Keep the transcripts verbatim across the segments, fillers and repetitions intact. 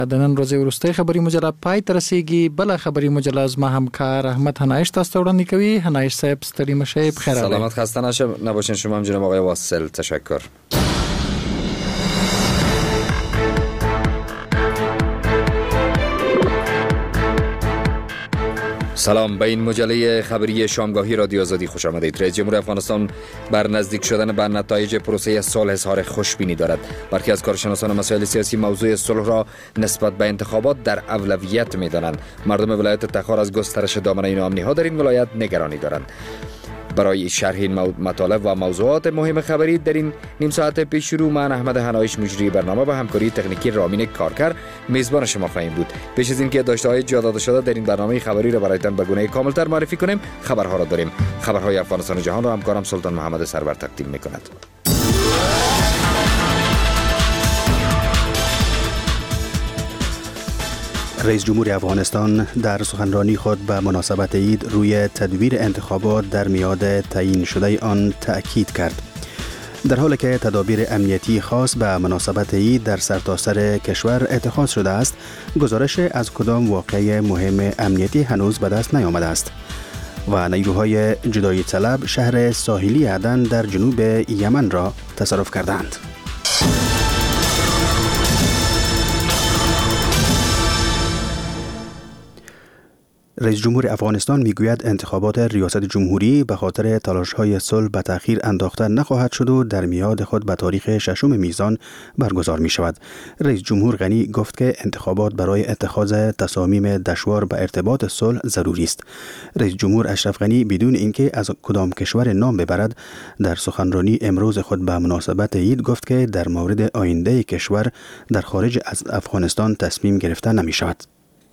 د نن ورځې وروستۍ خبري مجله پای ته رسیږي. بل خبري مجله از ما همکار احمد هنایش تاسو ته وړاندې کوي. هنایش صاحب ستړي مشه، بخیر. سلامت خسته نشه نباشین. شما هم جناب آقای واصل، تشکر. سلام، به این مجله خبری شامگاهی رادیو آزادی خوش آمدید. رئیس جمهور افغانستان بر نزدیک شدن به نتایج پروسه صلح اظهار خوشبینی دارد. برخی از کارشناسان مسائل سیاسی موضوع صلح را نسبت به انتخابات در اولویت می‌دانند. مردم ولایت تخار از گسترش دامنه ناامنی ها در این ولایت نگرانی دارند. برای شرح این مطالب و موضوعات مهم خبری در این نیم ساعت پیش رو، من احمد هنایش مجری برنامه و همکاری تکنیکی رامین کارکر میزبان شما خواهیم بود. پیش از اینکه داشته‌های جا داده شده در این برنامه خبری را برایتان به گونه کاملتر معرفی کنیم، خبرها را داریم. خبرهای افغانستان و جهان را همکارم سلطان محمد سرور تقدیم می‌کند. رئیس جمهور افغانستان در سخنرانی خود به مناسبت عید روی تدویر انتخابات در میعاد تعیین شده آن تأکید کرد. در حالی که تدابیر امنیتی خاص به مناسبت عید در سرتاسر کشور اتخاذ شده است، گزارش از کدام واقعه مهم امنیتی هنوز به دست نیامده است و نیروهای جدایی طلب شهر ساحلی عدن در جنوب یمن را تصرف کردند. رئیس جمهور افغانستان میگوید انتخابات ریاست جمهوری به خاطر تلاش‌های صلح به تأخیر انداخته نخواهد شد و در میعاد خود به تاریخ ششم میزان برگزار می شود. رئیس جمهور غنی گفت که انتخابات برای اتخاذ تصامیم دشوار به ارتباط صلح ضروری است. رئیس جمهور اشرف غنی بدون اینکه از کدام کشور نام ببرد، در سخنرانی امروز خود به مناسبت عید گفت که در مورد آینده کشور در خارج از افغانستان تصمیم گرفته نمی شود.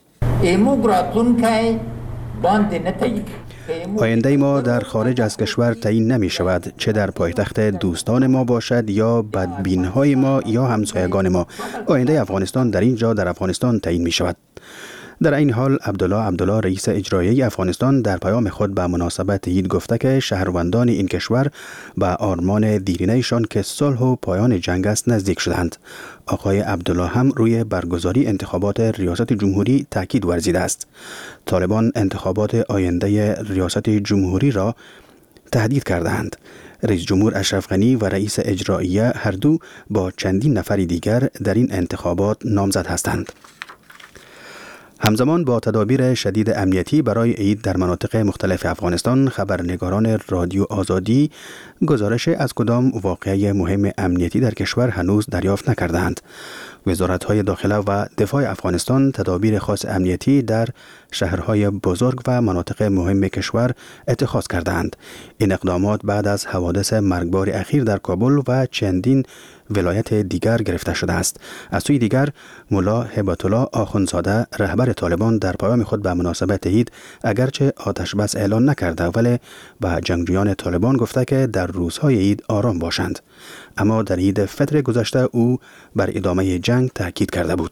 آینده ما در خارج از کشور تعیین نمی شود، چه در پایتخت دوستان ما باشد یا بدبین‌های ما یا همسایگان ما. آینده افغانستان در اینجا در افغانستان تعیین می شود. در این حال عبدالله عبدالله رئیس اجرایی افغانستان در پیام خود به مناسبت عید گفته که شهروندان این کشور به آرمان دیرینه‌شان که صلح و پایان جنگ است نزدیک شدند. آقای عبدالله هم روی برگزاری انتخابات ریاست جمهوری تاکید ورزیده است. طالبان انتخابات آینده ریاست جمهوری را تهدید کردند. رئیس جمهور اشرف غنی و رئیس اجرایی هر دو با چندین نفر دیگر در این انتخابات نامزد هستند. همزمان با تدابیر شدید امنیتی برای عید در مناطق مختلف افغانستان، خبرنگاران رادیو آزادی گزارش از کدام واقعه مهم امنیتی در کشور هنوز دریافت نکردند. وزارت‌های داخله و دفاع افغانستان تدابیر خاص امنیتی در شهرهای بزرگ و مناطق مهم کشور اتخاذ کردند. این اقدامات بعد از حوادث مرگبار اخیر در کابل و چندین ولایت دیگر گرفته شده است. از سوی دیگر، ملا هبت الله آخوندزاده رهبر طالبان در پیام خود به مناسبت عید اگرچه آتش بس اعلان نکرده، ولی به جنگجویان طالبان گفته که در روزهای عید آرام باشند. اما در عید فطر گذشته او بر ادامه جنگ تاکید کرده بود.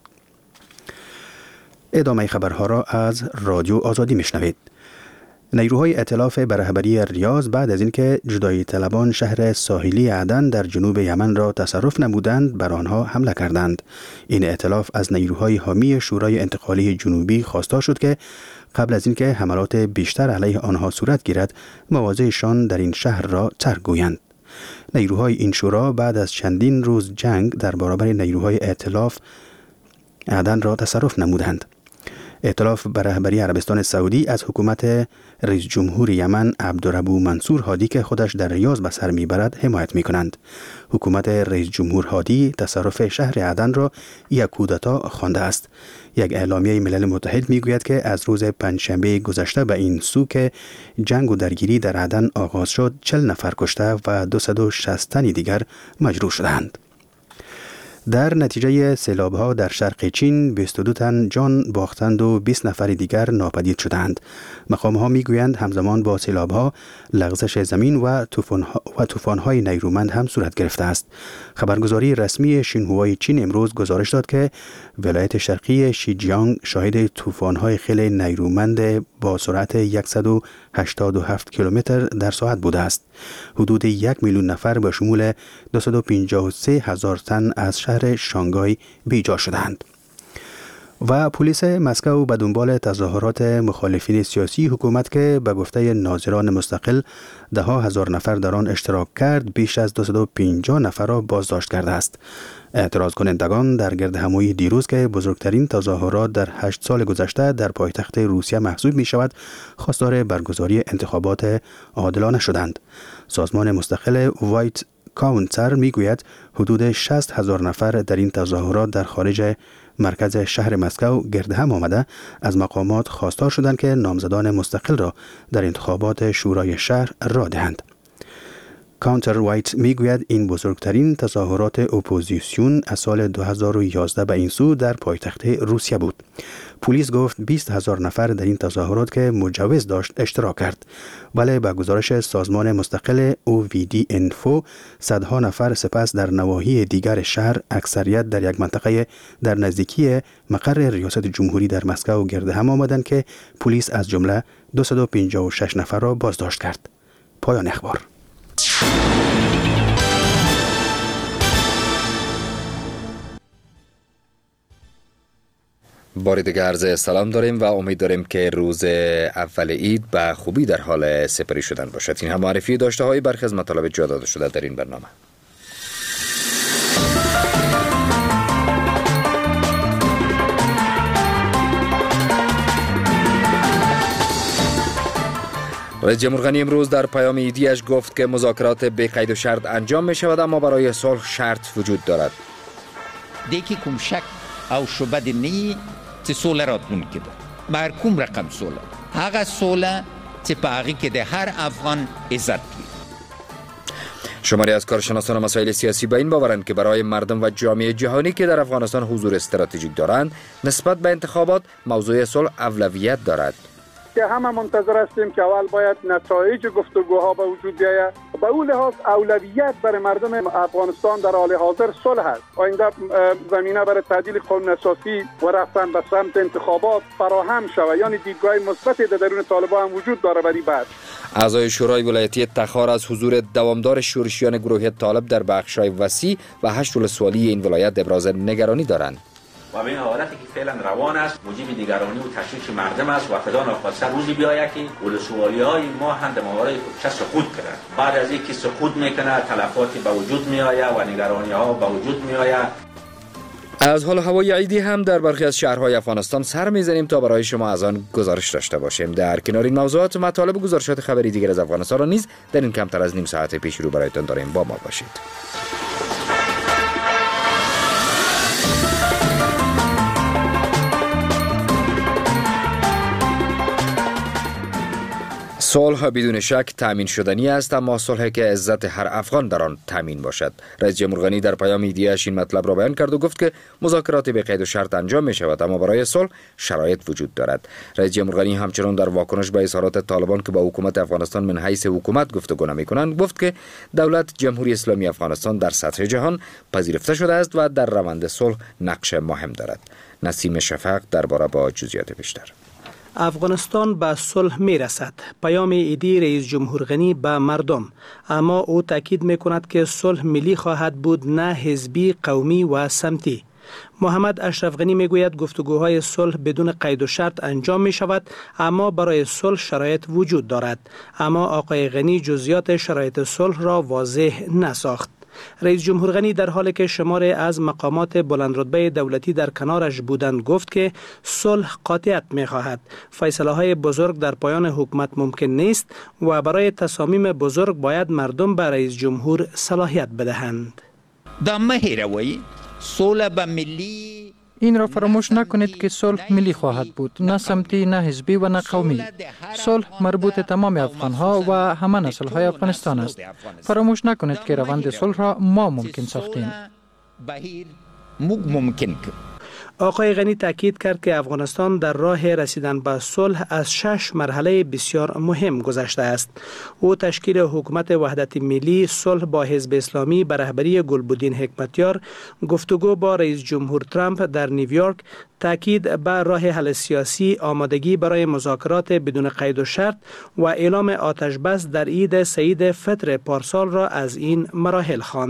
ادامه خبرها را از رادیو آزادی میشنوید. نیروهای ائتلاف به رهبری ریاض بعد از اینکه جدایی طلبان شهر ساحلی عدن در جنوب یمن را تصرف نمودند، بر آنها حمله کردند. این ائتلاف از نیروهای حامی شورای انتقالی جنوبی خواستار شد که قبل از اینکه حملات بیشتر علیه آنها صورت گیرد، مواضعشان در این شهر را ترک گویند. نیروهای این شورا بعد از چندین روز جنگ در برابر نیروهای ائتلاف عدن را تصرف نمودند. ائتلاف به رهبری عربستان سعودی از حکومت رئیس جمهور یمن عبدالربو منصور هادی که خودش در ریاض به سر میبرد حمایت میکنند. حکومت رئیس جمهور هادی تصرف شهر عدن را یک کودتا خوانده است. یک اعلامیه ملل متحد میگوید که از روز پنجشنبه گذشته به این سو که جنگ و درگیری در عدن آغاز شد، چهل نفر کشته و دویست و شصت تن دیگر مجروح شدند. در نتیجه سیلاب‌ها در شرق چین بیست و دو تن جان باختند و بیست نفر دیگر ناپدید شدند. مقام‌ها می‌گویند همزمان با سیلاب‌ها لغزش زمین و طوفان‌ها و طوفان‌های نیرومند هم صورت گرفته است. خبرگزاری رسمی شینهوای چین امروز گزارش داد که ولایت شرقی شیجیانگ شاهد طوفان‌های خیلی نیرومند با سرعت صد و هشتاد و هفت کیلومتر در ساعت بوده است. حدود یک میلیون نفر به شمول دویست و پنجاه و سه هزار تن از شهر شانگهای بیجا شدند. و پلیس مسکو به دنبال تظاهرات مخالفین سیاسی حکومت که به گفته ناظران مستقل ده ها هزار نفر در آن اشتراک کرد، بیش از دویست و پنجاه نفر را بازداشت کرده است. اعتراض کنندگان در گردهمایی دیروز که بزرگترین تظاهرات در هشت سال گذشته در پایتخت روسیه محسوب می شود، خواستار برگزاری انتخابات عادلانه شدند. سازمان مستقل وایت کاونتر می گوید حدود شصت هزار نفر در این تظاهرات در خارج مرکز شهر مسکو گرد هم آمده از مقامات خواستار شدند که نامزدان مستقل را در انتخابات شورای شهر راه دهند. کانتر وایت می گوید این بزرگترین تظاهرات اپوزیسیون از سال دو هزار و یازده به این سو در پایتخت روسیه بود. پلیس گفت بیست هزار نفر در این تظاهرات که مجوز داشت اشتراک کرد، ولی به گزارش سازمان مستقل او وی دی انفو صدها نفر سپس در نواحی دیگر شهر، اکثریت در یک منطقه در نزدیکی مقر ریاست جمهوری در مسکو گرد هم آمدند که پلیس از جمله دویست و پنجاه و شش نفر را بازداشت کرد. پایان اخبار. بار دیگه عرض سلام داریم و امید داریم که روز اول عید به خوبی در حال سپری شدن باشد. این هم معرفی داشته های برخی از مطالب جا داده شده در این برنامه. رئیس جمهور غنی امروز در پیام عیدیش گفت که مذاکرات به قید و شرط انجام می شود، اما برای صلح شرط وجود دارد. دیکی کوم شک او شبه دی نی چې سوله راتلونکې ده. بر کوم رقم سوله؟ هغه سوله چې په هغې کې د هر افغان عزت وي. شماری از کارشناسان مسائل سیاسی به این باورند که برای مردم و جامعه جهانی که در افغانستان حضور استراتژیک دارند، نسبت به انتخابات موضوع صلح اولویت دارد. که همه منتظر هستیم که اول باید نتایج گفتگوها به وجود بیاید. به اون لحاظ اولویت برای مردم افغانستان در حال حاضر صلح است. آینده زمینه برای تعدیل قانون اساسی و رفتن به سمت انتخابات فراهم شود، یعنی دیدگاه مثبت در درون طالبان هم وجود داره. برای بعد اعضای شورای ولایتی تخار از حضور دوامدار شورشیان گروه طالب در بخش‌های وسیع و هشت ولسوالی این ولایت ابراز نگرانی دارند. و به این حالتی که فعلا روان است موجب نگرانی و تشویش مردم است و خدا ناخواسته روزی بیاید که ولسوالی‌های ما هم در مورد چه سقوط کنند. بعد از اینکه سقوط میکنه تلفاتی به وجود میآید و نگرانی‌ها به وجود میآید. از حال هوای عیدی هم در برخی از شهرهای افغانستان سر میزنیم تا برای شما از آن گزارش داشته باشیم. در کنار این موضوعات مطالب و گزارشات خبری دیگر از افغانستان را نیز در این کمتر از نیم ساعت پیش رو برایتان داریم. با ما باشید. صلح بدون شک تامین شدنی است، اما صلحی که عزت هر افغان در آن تامین باشد. رئیس جمهور غنی در پیام عیدیش این مطلب را بیان کرد و گفت که مذاکرات به قید و شرط انجام می شود، اما برای صلح شرایط وجود دارد. رئیس جمهور غنی همچنان در واکنش به اظهارات طالبان که با حکومت افغانستان من حیث حکومت گفتگو نمی کنند گفت که دولت جمهوری اسلامی افغانستان در سطح جهان پذیرفته شده است و در روند صلح نقش مهم دارد. نسیم شفق درباره با جزئیات بیشتر. افغانستان به صلح می رسد. پیام عیدی رئیس جمهور غنی به مردم، اما او تاکید می کند که صلح ملی خواهد بود، نه حزبی، قومی و سمتی. محمد اشرف غنی می گوید گفتگوهای صلح بدون قید و شرط انجام می شود، اما برای صلح شرایط وجود دارد. اما آقای غنی جزئیات شرایط صلح را واضح نساخت. رئیس جمهور غنی در حالی که شماری از مقامات بلندرتبه دولتی در کنارش بودند گفت که صلح قاطعیت می خواهد. فیصله های بزرگ در پایان حکومت ممکن نیست و برای تصامیم بزرگ باید مردم به رئیس جمهور صلاحیت بدهند. دا مهیروی صلح به ملی این را فراموش نکنید که صلح ملی خواهد بود، نه سمتی، نه حزبی و نه قومی. صلح مربوط تمام افغانها و همه نسل‌های افغانستان است. فراموش نکنید که روند صلح را ما ممکن ساختیم. آقای غنی تاکید کرد که افغانستان در راه رسیدن به صلح از شش مرحله بسیار مهم گذشته است. او تشکیل حکومت وحدت ملی، صلح با حزب اسلامی به رهبری گلبدین حکمتیار، گفتگو با رئیس جمهور ترامپ در نیویورک، تاکید بر راه حل سیاسی، آمادگی برای مذاکرات بدون قید و شرط و اعلام آتش بس در عید سعید فطر پارسال را از این مراحل خواند.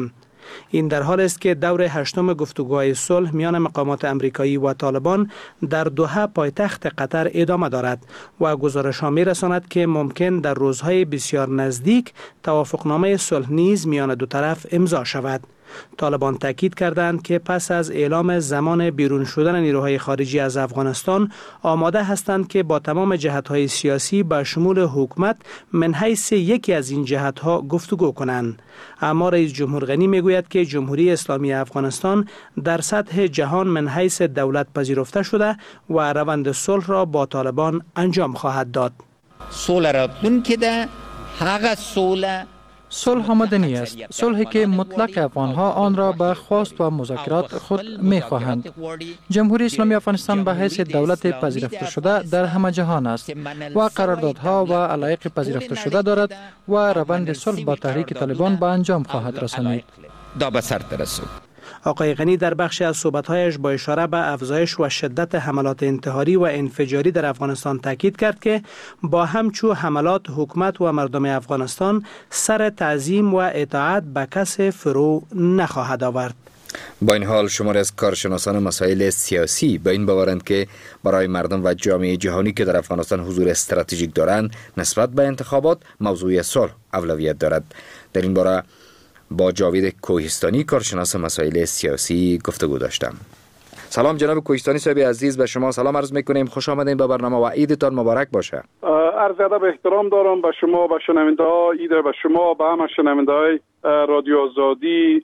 این در حال است که دور هشتم گفتگوهای صلح میان مقامات امریکایی و طالبان در دوحه پایتخت قطر ادامه دارد و گزارش‌ها می‌رساند که ممکن در روزهای بسیار نزدیک توافقنامه صلح نیز میان دو طرف امضا شود. طالبان تاکید کردند که پس از اعلام زمان بیرون شدن نیروهای خارجی از افغانستان آماده هستند که با تمام جهت‌های سیاسی به شمول حکومت من حیث یکی از این جهت‌ها گفتگو کنند. اما رئیس جمهور غنی میگوید که جمهوری اسلامی افغانستان در سطح جهان من حیث دولت پذیرفته شده و روند صلح را با طالبان انجام خواهد داد. صلح راتلونکي ده هغه صلح صلح آمدنی است، صلحی که مطلق افغانها آن را به خواست و مذاکرات خود می خواهند. جمهوری اسلامی افغانستان به حیث دولت پذیرفته شده در همه جهان است و قراردادها و علایق پذیرفته شده دارد و روند صلح با تحریک طالبان به انجام خواهد رسانید. دا به سر برسد. آقای غنی در بخشی از صحبت‌هایش با اشاره به افزایش و شدت حملات انتحاری و انفجاری در افغانستان تاکید کرد که با همچو حملات حکومت و مردم افغانستان سر تعظیم و اطاعت به کس فرو نخواهد آورد. با این حال شماری از کارشناسان مسائل سیاسی به این باورند که برای مردم و جامعه جهانی که در افغانستان حضور استراتژیک دارند نسبت به انتخابات موضوع صلح اولویت دارد. در این باره با جاوید کوهستانی کارشناس مسائل سیاسی گفتگو داشتم. سلام جناب کوهستانی صاحب عزیز، به شما سلام عرض میکنیم. خوش آمدین به برنامه و عیدتان مبارک باشه. عرض ادب احترام دارم به شما، به شنونده ها، عید به شما، به همه شنونده های رادیو آزادی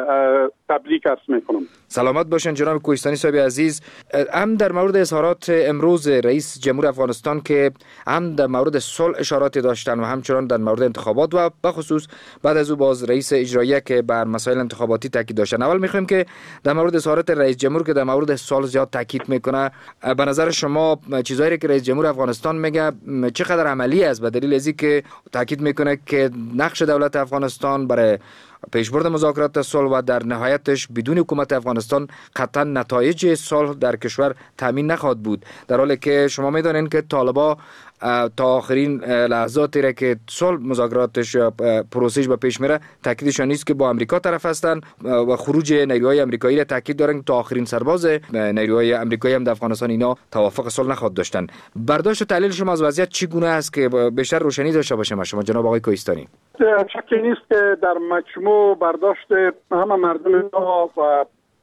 تبریک عرض میکنم. سلامت باشین جناب کوهستانی صاحب عزیز. هم در مورد اظهارات امروز رئیس جمهور افغانستان که هم در مورد صلح اشارات داشتن و همچنان در مورد انتخابات و به خصوص بعد از او باز رئیس اجراییه که بر مسائل انتخاباتی تاکید داشتن. اول میخوایم که در مورد اظهارات رئیس جمهور که در مورد صلح زیاد تاکید میکنه، به نظر شما چیزایی که رئیس جمهور افغانستان میگه چقدر عملی است، به دلیل ازی که تاکید میکنه که نقش دولت افغانستان برای پیشبرد مذاکرات صلح و در نهایتش بدون حکومت افغانستان قطعا نتایج صلح در کشور تامین نخواهد بود، در حالی که شما میدونین که طالبا تا آخرین لحظاتی را که صلح مذاکراتش یا پروسش به پیش میره تاکیدشان نیست که با امریکا طرف هستند و خروج نیروهای امریکایی را تاکید دارن تا آخرین سرباز نیروهای امریکایی هم در افغانستان اینا توافق صلح نخواهد داشتن. برداشت و تحلیل شما از وضعیت چگونه است که بیشتر روشنی داشته باشه شما جناب آقای کوهستانی؟ شکی نیست که در مجموع برداشت همه مردم و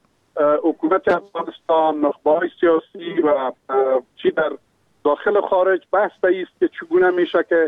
حکومت افغانستان، نخبه‌های سیاسی و چی در داخل و خارج بحث است که چگونه میشه که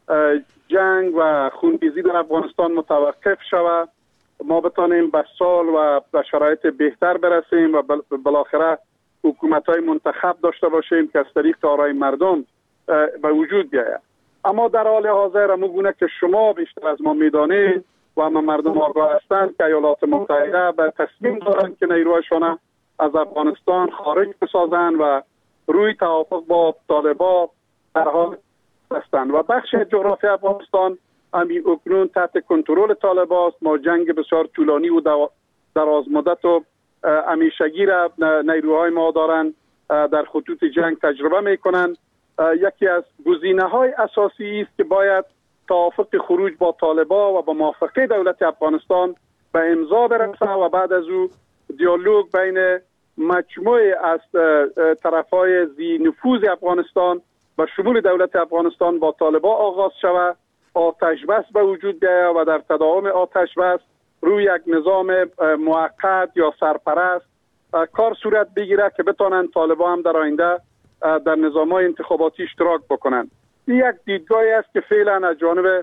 جنگ و خونریزی در افغانستان متوقف شود، ما بتانیم به سال و به شرایط بهتر برسیم و بالاخره حکومت‌های منتخب داشته باشیم که از طریق آرای مردم به وجود بیاید. اما در حال حاضر همونگونه که شما بیشتر از ما میدانید و همه مردم آگاه هستند که ایالات متحده به تصمیم دارند که نیروهایشان از افغانستان خارج بسازند و روی توافق با طالبان در حال هستند و بخش جغرافی افغانستان همین اکنون تحت کنترل طالبان است. ما جنگ بسیار طولانی و دراز مدت و همیشگی را نیروهای ما دارند در خطوط جنگ تجربه میکنند. یکی از گزینه‌های اساسی است که باید توافق خروج با طالبان و با موافقه دولت افغانستان به امضا برسه و بعد از او دیالوگ بین مجموعه از طرفای ذی نفوذ افغانستان و شمول دولت افغانستان با طالبان آغاز شود، آتش بس به وجود بیاید و در تداوم آتش بس روی یک نظام موقت یا سرپرست کار صورت بگیره که بتونن طالبان هم در آینده در نظام‌های انتخاباتی اشتراک بکنند. این یک دیدگاهی است که فعلا از جانب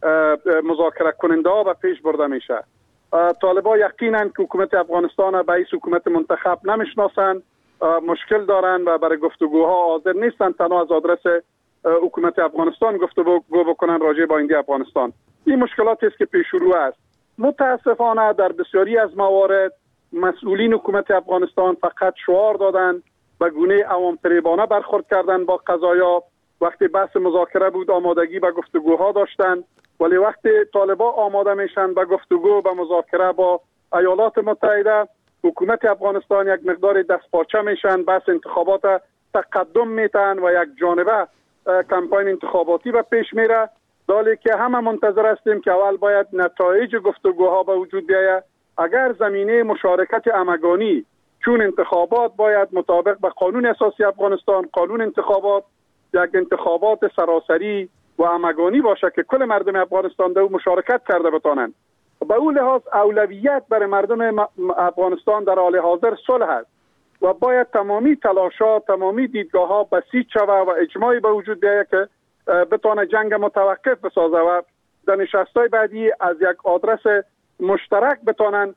مذاکره کننده ها به پیش برده میشه. طالبان یقینا که حکومت افغانستان به رئیس حکومت منتخب نمیشناسند، مشکل دارند و برای گفتگوها حاضر نیستند تنها از آدرس حکومت افغانستان گفتگو بکنن راجع به آینده افغانستان. این مشکلاتی است که پیش رو است. متاسفانه در بسیاری از موارد مسئولین حکومت افغانستان فقط شعار دادند و گونه عوام فریبانه برخورد کردند با قضایا. وقتی بحث مذاکره بود آمادگی به گفتگوها داشتند، ولی وقتی طالبان آماده میشن به گفتگو به مذاکره با ایالات متحده، حکومت افغانستان یک مقدار دستپاچه میشن، بحث انتخابات تقدم میتن و یک جانبه کمپاین انتخاباتی به پیش میره، دالی که همه منتظر هستیم که اول باید نتایج گفتگوها به وجود بیاید اگر زمینه مشارکت همگانی، چون انتخابات باید مطابق به قانون اساسی افغانستان، قانون انتخابات یک انتخابات سراسری و همگانی باشه که کل مردم افغانستان در مشارکت کرده بتانند. به اون لحاظ اولویت برای مردم افغانستان در حال حاضر صلح است و باید تمامی تلاشات، تمامی دیدگاه ها بسیج شود و اجماعی به وجود بیاید که بتانه جنگ متوقف بسازه و در نشست‌های بعدی از یک آدرس مشترک بتانن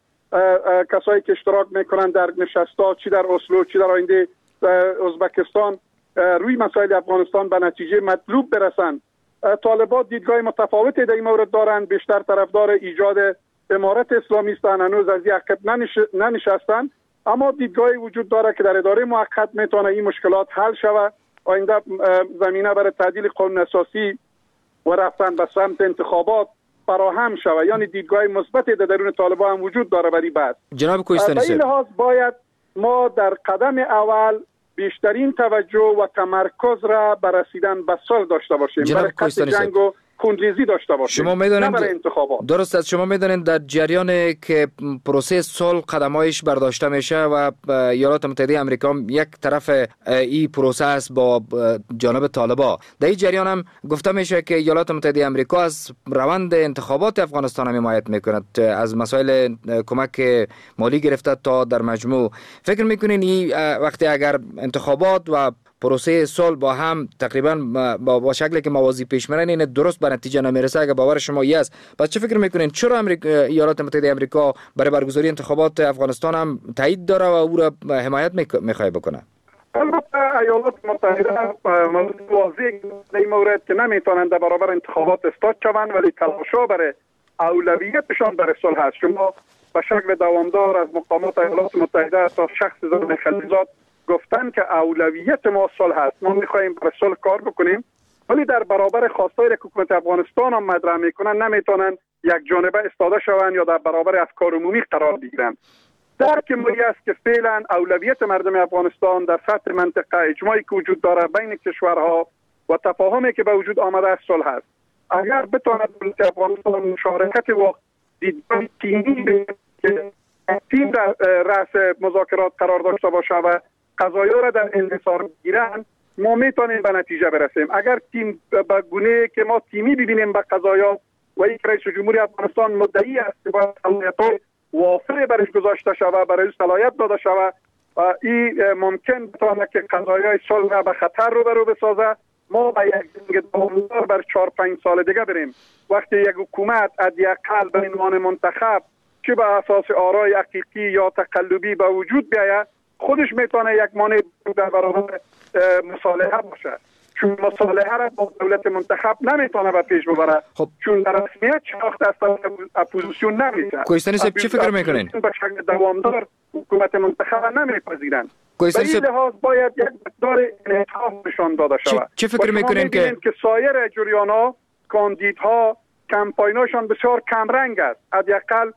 کسایی که اشتراک میکنن در نشست‌ها، چی در اسلو چی در آینده ازبکستان، روی مسائل افغانستان به نتیجه مطلوب برسند. طالبان دیدگاه متفاوتی در این مورد دارند، بیشتر طرفدار ایجاد امارت اسلامی هستند، هنوز از این عقب ننشستند، اما دیدگاهی وجود داره که در اداره موقت میتونه این مشکلات حل شود، آینده زمینه برای تعدیل قانون اساسی و رفتن به سمت انتخابات فراهم شود. یعنی دیدگاه مثبتی در درون طالبان هم وجود داره برای بعد. جناب کوهستانی صاحب، به این لحاظ باید ما در قدم اول بیشترین توجه و تمرکز را بر رسیدن به صلح داشته باشیم، برای قطع جنگ و خونریزی داشته باشیم، شما میدونید نه برای انتخابات. درست است. شما میدونید در جریان که پروسه صلح قدمایش برداشته میشه و ایالات متحده آمریکا یک طرف این پروسه است با جانب طالبان، در این جریان هم گفته میشه که ایالات متحده آمریکا از روند انتخابات افغانستان هم حمایت میکند، از مسائل کمک مالی گرفته تا در مجموع. فکر میکنین این وقتی اگر انتخابات و پروسه صلح با هم تقریبا با, با شکلی که موازی پیش میرن این درست به نتیجه نمیرسه، اگه باور شما ای است، پس چه فکر میکنین چرا امریکا ایالات متحده آمریکا برای برگزاری انتخابات افغانستان هم تایید داره و او را حمایت میخواد بکنه؟ البته ایالات متحده موضوع واضح در این مورد که نمیتونند در برابر انتخابات استاد شوند، ولی تلاشا برای اولویتشان برای صلح است. شما به شکل دوامدار از مقامات ایالات متحده تا شخص زمان خلیزات گفتن که اولویت ما صلح است، ما میخواهیم برای صلح کار بکنیم، ولی در برابر خواستای حکومت افغانستان هم مطرح میکنن، نمیتونن یک جانبه استاده شوند یا در برابر افکار عمومی قرار بگیرن. درک ملی است که فعلا اولویت مردم افغانستان در سطح منطقه، اجماعی که وجود داره بین کشورها و تفاهمی که به وجود آمده است صلح است. اگر بتواند دولت افغانستان مشارکت و دیدگاه تیمی که تیم در رأس مذاکرات قرار داشته باشه و قضایا را در انحصار بگیرن، ما میتونیم به نتیجه برسیم. اگر تیم به گونه که ما تیمی ببینیم به قضایا و یک رئیس جمهوری افغانستان مدعی است که باید صلاحیت‌های وافر برش گذاشته شود، برای صلاحیت داده شود و این ممکن بتواند که قضایای صلح را به خطر رو برو بسازه، ما به یک جنگ دوامدار بر چهار پنج سال دیگه بریم. وقتی یک حکومت حداقل به عنوان منتخب که به اساس آرای حقیقی یا تقلبی به وجود بیاید، خودش میتونه یک مانع در برابر مصالحه باشه، چون مصالحه را با دولت منتخب نمیتونه به پیش ببره. خب چون در رسمیت شناخت از طرف اپوزیسیون نمیشه. کوهستانی صاحب چی فکر میکنین؟ به شکل دوامدار حکومت منتخب نمیپذیرن. به این لحاظ باید یک مقدار انعطاف نشان داده شود. چی فکر میکنین که که سایر جریان‌ها، کاندیدها، کمپایناشان بسیار کم رنگ است، حداقل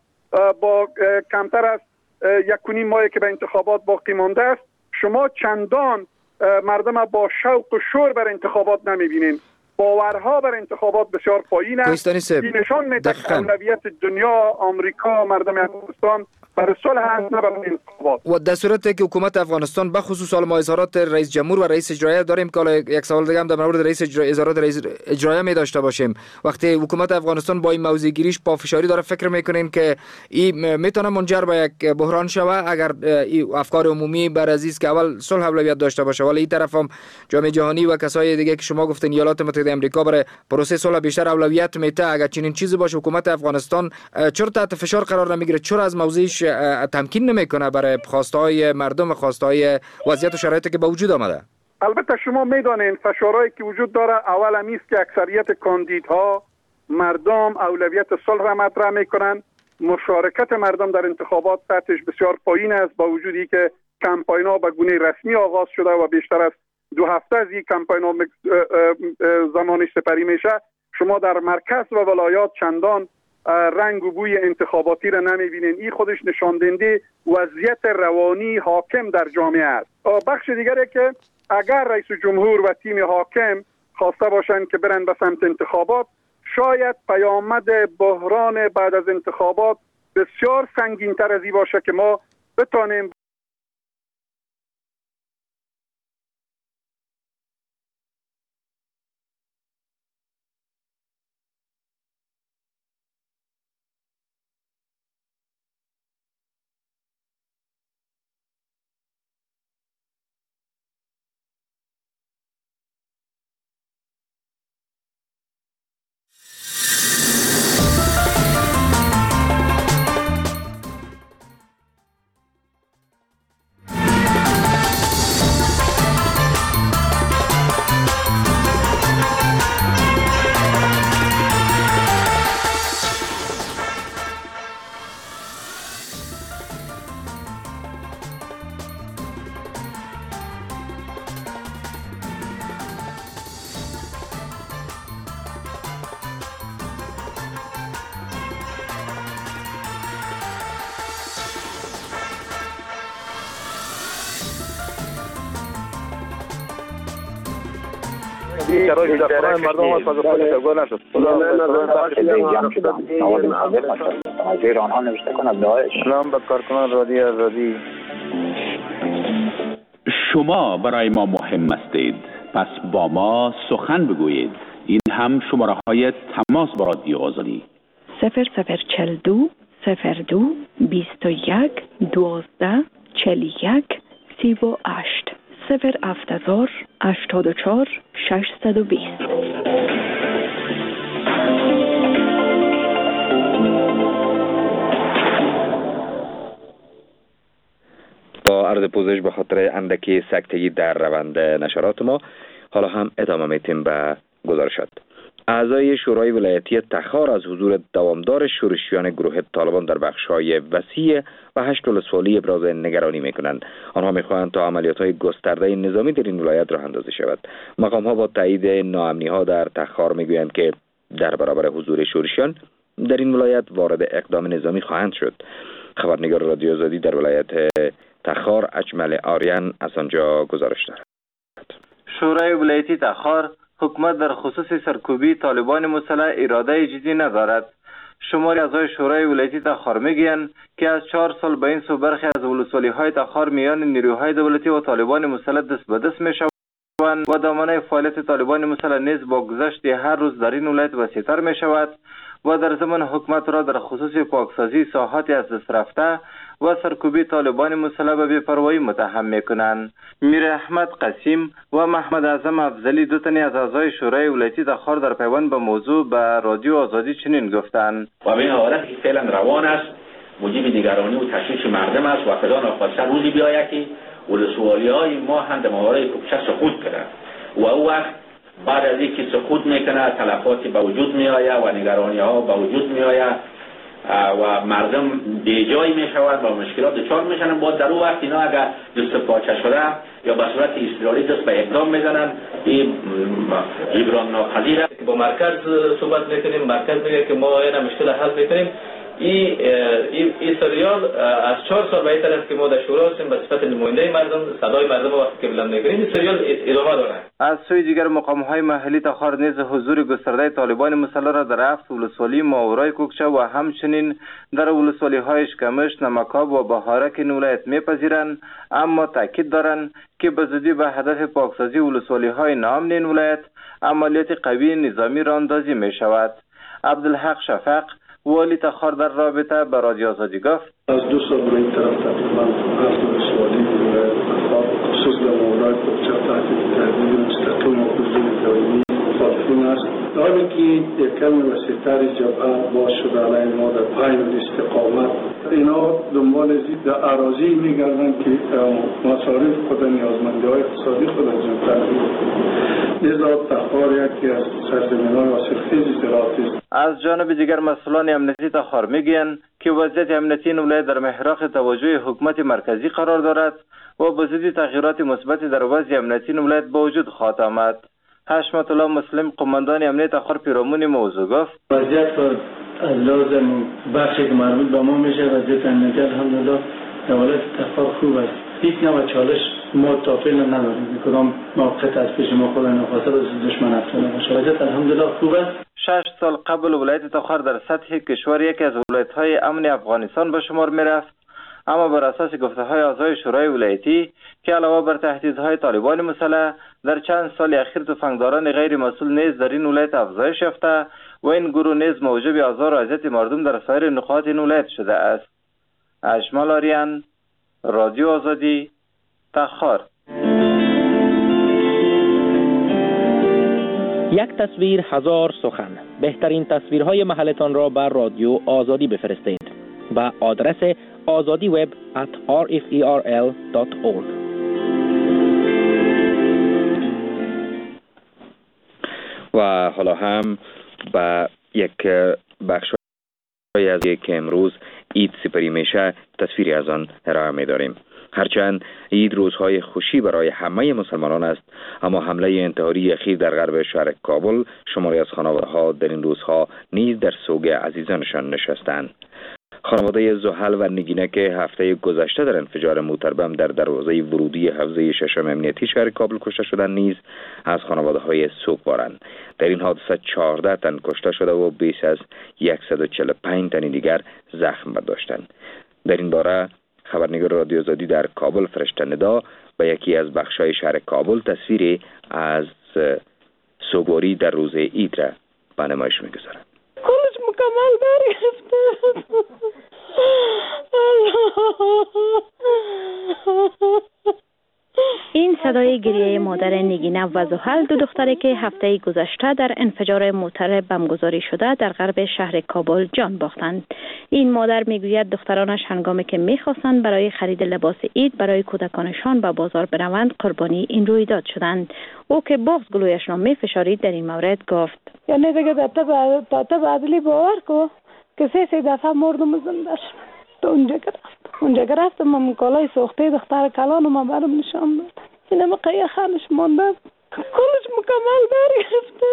با کمتر از یک و نیم ماهی که به انتخابات باقی مانده است، شما چندان مردم با شوق و شور بر انتخابات نمیبینین. باورها بر انتخابات بسیار پایین است. این نشان میده که اولویت دنیا، آمریکا، مردم افغانستان برای صلح هست، نه برای انتخابات. و در صورتی که حکومت افغانستان به خصوص حال ما اظهارات رئیس جمهور و رئیس اجرایی داریم که یک سوال دیگه هم در مورد رئیس اجرایی اظهارات رئیس اجرایی می داشته باشیم، وقتی حکومت افغانستان با این موضوع گیریش پافشاری داره، فکر میکنین که این میتونه منجر به یک بحران شود اگر این افکار عمومی بر عزیز که اول صلح اولویت داشته باشه، ولی این طرف هم جامعه جهانی و کسای دیگه که شما گفتین ایالات متحده آمریکا برای پروسه صلح بیشتر اولویت میده، اگر چنین چیزی باشه حکومت افغانستان چرا تحت فشار قرار نمیگیره، چرا از موضوعش تمکین نمیکنه برای خواستهای مردم و خواستهای وضعیت و شرایطی که به وجود آمده؟ البته شما میدانین فشارهایی که وجود داره، اول همیست که اکثریت کاندیدها مردم اولویت صلح را مطرح میکنن، مشارکت مردم در انتخابات سطحش بسیار پایین است، با وجودی که کمپاین‌ها به گونه رسمی آغاز شده و بیشتر از دو هفته از این کمپاین‌ها زمانش سپری میشه. شما در مرکز و ولایات چندان رنگ و بوی انتخاباتی را نمیبینین. این خودش نشان دهنده وضعیت روانی حاکم در جامعه است. بخش دیگری که اگر رئیس جمهور و تیم حاکم خواسته باشند که برن به سمت انتخابات، شاید پیامد بحران بعد از انتخابات بسیار سنگین تر از این باشه که ما بتانیم مردم از خود نشد. زیر آنها نوشته کند داعش. سلام به کارکنان رادیو آزادی. شما برای ما مهم هستید، پس با ما سخن بگویید. این هم شماره های تماس با رادیو آزادی. صفر صفر چل دو صفر دو بیست و یک دوازده چل یک سی و هشت صفر هفتاد هشتاد و چهار ششصد و بیست. با عرض پوزش به خاطر اندکی سکتگی در روند نشرات ما، حالا هم ادامه میتیم به گزارشات. اعضای شورای ولایتی تخار از حضور دوامدار شورشیان گروه طالبان در بخش‌های وسیع و هشت ولسوالی ابراز نگرانی می‌کنند. آنها می‌خواهند تا عملیات‌های گسترده نظامی در این ولایت راه اندازی شود. مقام‌ها با تایید ناامنی‌ها در تخار می‌گویند که در برابر حضور شورشیان در این ولایت وارد اقدام نظامی خواهند شد. خبرنگار رادیو آزادی در ولایت تخار اجمل آریان از آنجا گزارش دارد. شورای ولایتی تخار حکومت در خصوص سرکوبی طالبان مسلح اراده جدی ندارد. شماری اعضای شورای ولایتی تخار میگویند که از چهار سال به این سو برخی از ولسوالی های تخار میان نیروهای دولتی و طالبان مسلح دست به دست میشوند و دامنه فعالیت طالبان مسلح نیز با گذشت هر روز در این ولایت وسیع‌تر میشود و در زمان حکومت را در خصوص پاکسازی ساحاتی از دست رفته و سرکوبی طالبان مسلح به بی‌پروایی متهم میکنند. میر احمد قسیم و محمد اعظم افضلی دو تنی از اعضای شورای ولایتی تخار در پیوند به موضوع به رادیو آزادی چنین گفتند: و این حالت فعلا روان است، موجب نگرانی و تشویش مردم است و خدا ناخواسته روزی بیاید که ولسوالی های ما هم در مواردی کوچک سقوط کنند و او وقت بعد از اینکه سقوط میکنه تلفاتی به وجود میآید و نگرانی ها به وجود میآید و مردم بیجایی میشوند و مشکلات دچار میشن. با در اون وقت اینا اگر دست پاچه شده یا به صورت اضطراری دست به اقدام میزنن، این جبران ناپذیر است. با مرکز صحبت میکنیم، مرکز میگه که ما این مشکل حل میکنیم. این این سریال از چهار سال بعد است که ما در شورا هستیم به صفت نماینده مردم، صدای مردم وقتی که بلند میکنیم. این سریال ادامه داره. از سوی دیگر مقام‌های محلی تخار نیز حضور گسترده طالبان مسلح را در هفت ولسوالی ماورای کوکچه و همچنین در ولسوالی‌های اشکمش، نمکاب و بهارک این ولایت میپذیرند، اما تاکید دارند که به زودی به هدف پاکسازی ولسوالی‌های ناامن این ولایت عملیات قوی نظامی را اندازی میشود. عبدالحق شفق والی تخار در رابطه با رادیو آزادی گفت: از دو سال به این طرف تقریبا هفت ولسوالی تخار خصوص در ماورای کوکچه تحت تهدید مستقیم و حضور دائمی مخالفین است. در حالی که یک کم وسیع‌تر جبهه باز شده علیه ما در پایین استقامت، اینا دنبال زید در اراضی میگردند که مصارف خود نیازمندی‌های اقتصادی خود از جان تأمین کنند. لذا تخار یکی از سرزمین‌های حاصلخیز زراعتی است. از جانب دیگر مسئولان امنیتی تخار میگویند که وضعیت امنیتی این ولایت در محراق توجه حکومت مرکزی قرار دارد و به زودی تغییرات مثبتی در وضع امنیتی این ولایت به وجود خواهد آمد. حشمت الله مسلم قماندان امنیت تخار پیرامون موضوع گفت: وضعیت لازم بخشی که مربوط به ما میشه وضعیت امنیتی الحمدلله در ولایت تخار خوب است. هیچ نوع چالش ما تا فعلا نداریم کدام موقعیت از پیش ما خدا نخواسته از دشمن افتاده باشه. وضعیت الحمدلله خوب است. شش سال قبل ولایت تخار در سطح کشور یکی از ولایت‌های امن افغانستان به شمار می‌رفت، اما بر اساس گفته‌های اعضای شورای ولایتی که علاوه بر تهدیدهای طالبان مسلح در چند سال اخیر تفنگداران غیر مسئول نیز در این ولایت افزایش یافته و این گروه نیز موجب آزار و اذیت مردم در سایر نقاط این ولایت شده است. اجمل آریان، رادیو آزادی، تخار. یک تصویر هزار سخن. بهترین تصویرهای محلتان را بر رادیو آزادی بفرستید و آدرس آزادی وب at r f e r l dot org. و حالا هم با یک بخش از که امروز عید سپری میشه تصویری از آن ارائه می‌داریم. هرچند عید روزهای خوشی برای همه مسلمانان است، اما حمله انتحاری اخیر در غرب شهر کابل شماری از خانواده‌ها در این روزها نیز در سوگ عزیزانشان نشستند. خانواده زحل و نگینه که هفته گذشته در انفجار موتربم در دروازه ورودی حوزه ششم امنیتی شهر کابل کشته شدند نیز از خانواده‌های سوگوارند. در این حادثه چهارده تن کشته شده و بیش از صد و چهل و پنج تن دیگر زخم داشتند. در این باره خبرنگار رادیو آزادی در کابل فرشته ندا به یکی از بخش‌های شهر کابل تصویری از سوگواری در روز عید را به نمایش می‌گذارد. کلش مکمل برگرفته. این صدای گریه مادر نگینه و زحل، دو دختری که هفته گذشته در انفجار موتر بمبگذاری شده در غرب شهر کابل جان باختند. این مادر میگوید دخترانش هنگامی که میخواستند برای خرید لباس عید برای کودکانشان به بازار بروند قربانی این رویداد شدند. او که بغض گلویش را میفشارید در این مورد گفت: یعنی دیگه تا تا بعدلی باور کو که سه سه دفعه مردم زندش تو اونجا گرفت اونجا گرفت من کالای سوخته دختر کلانو ما برم نشان داد. این همه قیه خانش مانده کلش مکمل برگرفته.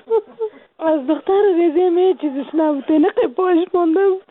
از دختر ریزی می چیزش نبود، نقی پاش مانده بود.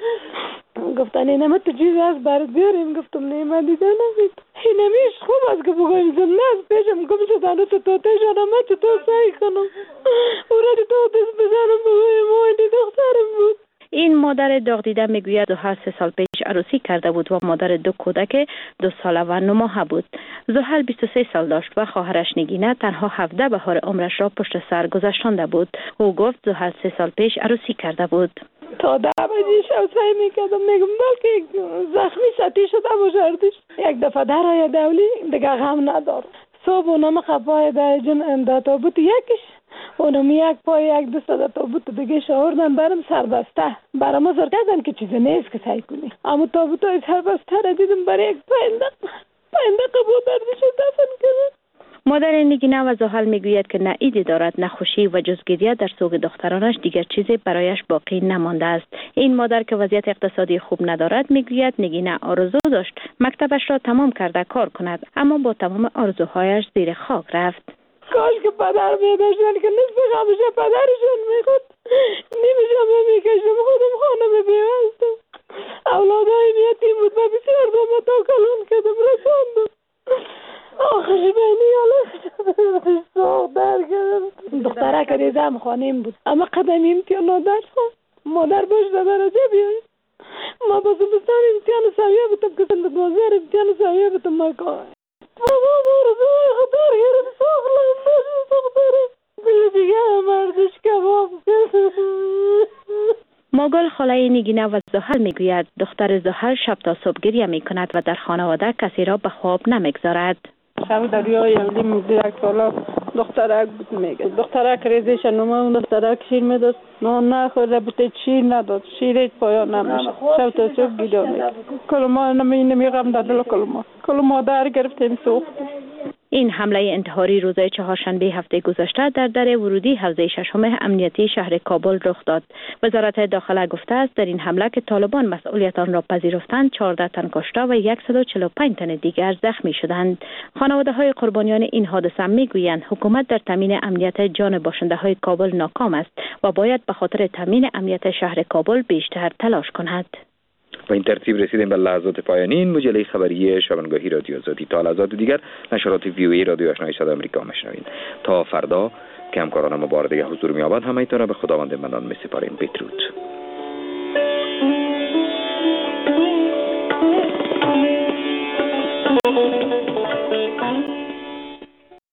گفتن این همه تو چیز از بر بیاریم. گفتم نه من دیده نبید. این همیش خوب است که بگویم زنده از پیشم گم شدن تو تو تشانم من چطور سعی کنم او را تو دست بزنم بگویم ما این دخترم بود. این مادر داغ دیده میگوید زحل سه سال پیش عروسی کرده بود و مادر دو کودک دو ساله و نه ماهه بود. زحل بیست و سه سال داشت و خواهرش نگینه تنها هفده بهار عمرش را پشت سر گذشتانده بود. او گفت زحل سه سال پیش عروسی کرده بود. تا ده بجه شب سعی میکردم میگم بلکه زخمی سطحی شده باشردش. یک دفعه در های دولی دیگه غم ندار. صبح اونم خفای در جن در تابوت یکش اونم یک پای یک دست در تابوت دیگه شاوردن برم سربسته برام ازار کردن که چیز نیست که سعی کنی. اما تابوت های سربسته را دیدم برای یک پایندق پایندق بود دردش دفن کردن. مادر نگینه و زحل میگوید که نه عیدی دارد نه خوشی و جز گریه در سوگ دخترانش دیگر چیزی برایش باقی نمانده است. این مادر که وضعیت اقتصادی خوب ندارد میگوید نگینه آرزو داشت مکتبش را تمام کرده کار کند، اما با تمام آرزوهایش زیر خاک رفت. کاش که پدر میداشتن که نصف غمش پدرشون میخود نیمشم میکشم خودم خانم بیوستم. اولادهای یتیم بود و بسیار دومه تا کلون کدم رساندم. آخرش بینی حالا سوق در کرد. دختره که ریزم خانیم بود اما قدم امتیان درس خواست. مادر باش در درجه بیاید. ما با زمستان امتیان سویه بودم که سند دوازده امتیان سویه بودم مکان. بابا مرزوی خطر گرد ساخلم باشه دختره. بله دیگه مردش کباب کرد. ماگل خاله نگینه و زحل میگوید دختر زحل شب تا صبح گریه میکند و در خانواده کسی را به خواب نمیگذارد. شب دریای اولیم دیرک سالا دخترک بود میگه دخترک ریزش نمه اون دخترک شیر میداد نه نخورده بوده شیر نداد شیرش پایان نمیشه شب تا صبح گیده میگه کلما نمی نمیغم دادل کلما کلما در گرفتیم سوخت. این حمله انتحاری روز چهارشنبه هفته گذشته در در ورودی حوزه ششم امنیتی شهر کابل رخ داد. وزارت داخله گفته است در این حمله که طالبان مسئولیت آن را پذیرفتند چهارده تن کشته و صد و چهل و پنج تن دیگر زخمی شدند. خانواده های قربانیان این حادثه میگویند حکومت در تامین امنیت جان باشنده های کابل ناکام است و باید به خاطر تامین امنیت شهر کابل بیشتر تلاش کند. و این ترتیب رسیدیم به لحظات پایانی این مجله خبری شبانگاهی رادیو آزادی. تا لحظات دیگر نشرات وی او ای رادیو آشنای صدای آمریکا مشنوید. تا فردا که همکاران ما بار دیگه حضور می‌یابند، همه ایتان را به خداوند منان می‌سپاریم. بدرود.